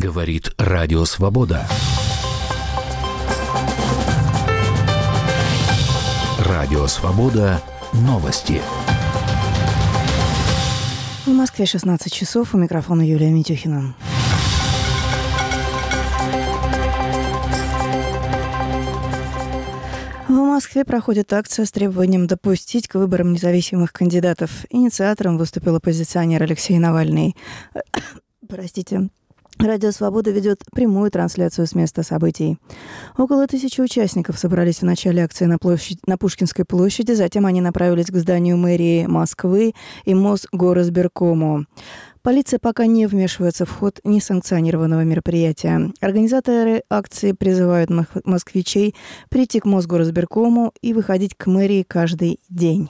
Говорит Радио Свобода. Радио Свобода. Новости. В Москве 16 часов. У микрофона Юлия Митюхина. В Москве проходит акция с требованием допустить к выборам независимых кандидатов. Инициатором выступил оппозиционер Алексей Навальный. Радио «Свобода» ведет прямую трансляцию с места событий. Около 1000 участников собрались в начале акции на Пушкинской площади, затем они направились к зданию мэрии Москвы и Мосгоризбиркому. Полиция пока не вмешивается в ход несанкционированного мероприятия. Организаторы акции призывают москвичей прийти к Мосгоризбиркому и выходить к мэрии каждый день.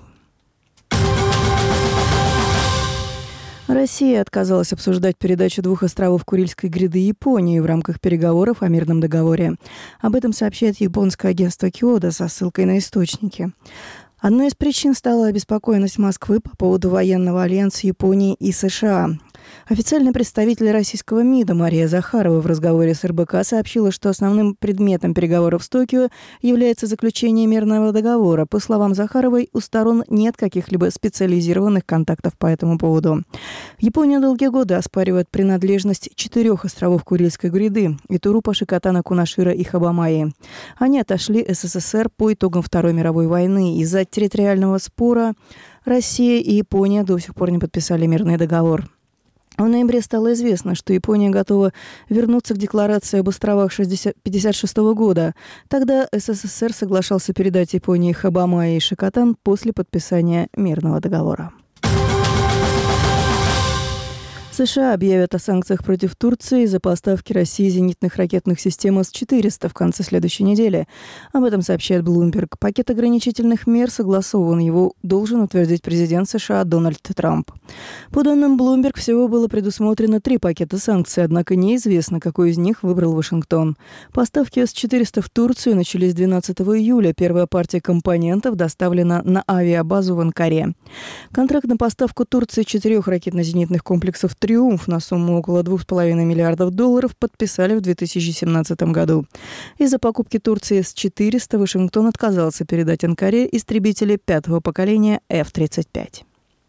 Россия отказалась обсуждать передачу 2 островов Курильской гряды Японии в рамках переговоров о мирном договоре. Об этом сообщает японское агентство Киода со ссылкой на источники. Одной из причин стала обеспокоенность Москвы по поводу военного альянса Японии и США. Официальный представитель российского МИДа Мария Захарова в разговоре с РБК сообщила, что основным предметом переговоров с Токио является заключение мирного договора. По словам Захаровой, у сторон нет каких-либо специализированных контактов по этому поводу. Япония долгие годы оспаривает принадлежность 4 островов Курильской гряды – Итурупа, Шикотана, Кунашира и Хабамаи. Они отошли СССР по итогам Второй мировой войны. Из-за территориального спора Россия и Япония до сих пор не подписали мирный договор. В ноябре стало известно, что Япония готова вернуться к декларации об островах 1956 года. Тогда СССР соглашался передать Японии Хабамаи и Шикотан после подписания мирного договора. США объявят о санкциях против Турции за поставки России зенитных ракетных систем С-400 в конце следующей недели. Об этом сообщает Bloomberg. Пакет ограничительных мер согласован. Его должен утвердить президент США Дональд Трамп. По данным Bloomberg, всего было предусмотрено 3 пакета санкций, однако неизвестно, какой из них выбрал Вашингтон. Поставки С-400 в Турцию начались 12 июля. Первая партия компонентов доставлена на авиабазу в Анкаре. Контракт на поставку Турции 4 ракетно-зенитных комплексов «Триумф» на сумму около $2,5 миллиардов подписали в 2017 году. Из-за покупки Турции С-400 Вашингтон отказался передать Анкаре истребители 5-го поколения F-35.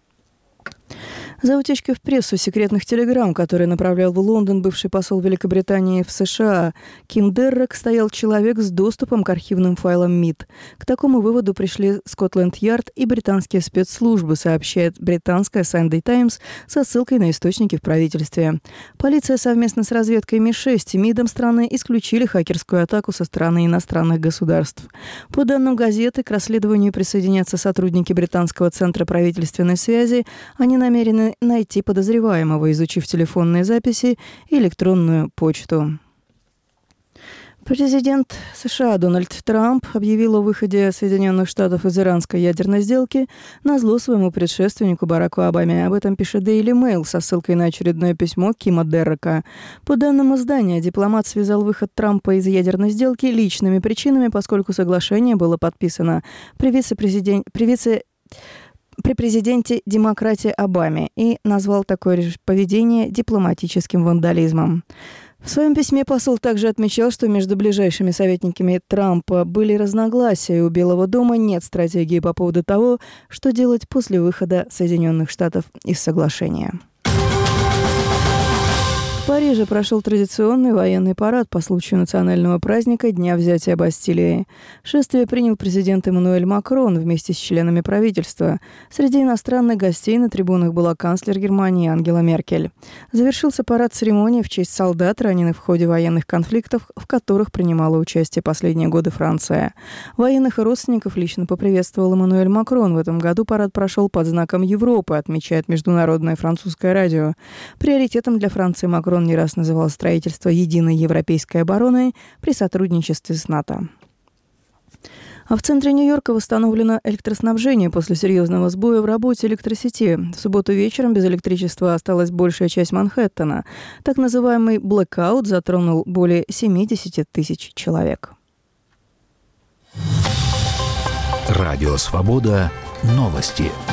За утечкой в прессу секретных телеграмм, которые направлял в Лондон бывший посол Великобритании в США Ким Деррок, стоял человек с доступом к архивным файлам МИД. К такому выводу пришли Скотланд-Ярд и британские спецслужбы, сообщает британская Sunday Times со ссылкой на источники в правительстве. Полиция совместно с разведкой МИ-6 и МИДом страны исключили хакерскую атаку со стороны иностранных государств. По данным газеты, к расследованию присоединятся сотрудники британского центра правительственной связи. Они намерены найти подозреваемого, изучив телефонные записи и электронную почту. Президент США Дональд Трамп объявил о выходе Соединенных Штатов из иранской ядерной сделки назло своему предшественнику Бараку Обаме. Об этом пишет Daily Mail со ссылкой на очередное письмо Кима Деррока. По данным издания, дипломат связал выход Трампа из ядерной сделки личными причинами, поскольку соглашение было подписано при президенте демократии Обаме и назвал такое поведение дипломатическим вандализмом. В своем письме посол также отмечал, что между ближайшими советниками Трампа были разногласия, и у Белого дома нет стратегии по поводу того, что делать после выхода Соединенных Штатов из соглашения. В Париже прошел традиционный военный парад по случаю национального праздника Дня взятия Бастилии. Шествие принял президент Эммануэль Макрон вместе с членами правительства. Среди иностранных гостей на трибунах была канцлер Германии Ангела Меркель. Завершился парад церемонии в честь солдат, раненых в ходе военных конфликтов, в которых принимала участие последние годы Франция. Военных и родственников лично поприветствовал Эммануэль Макрон. В этом году парад прошел под знаком Европы, отмечает Международное французское радио. Приоритетом для Франции Макрон не раз называл строительство единой европейской обороны при сотрудничестве с НАТО. А в центре Нью-Йорка восстановлено электроснабжение после серьезного сбоя в работе электросети. В субботу вечером без электричества осталась большая часть Манхэттена. Так называемый блэкаут затронул более 70 тысяч человек. Радио «Свобода». Новости.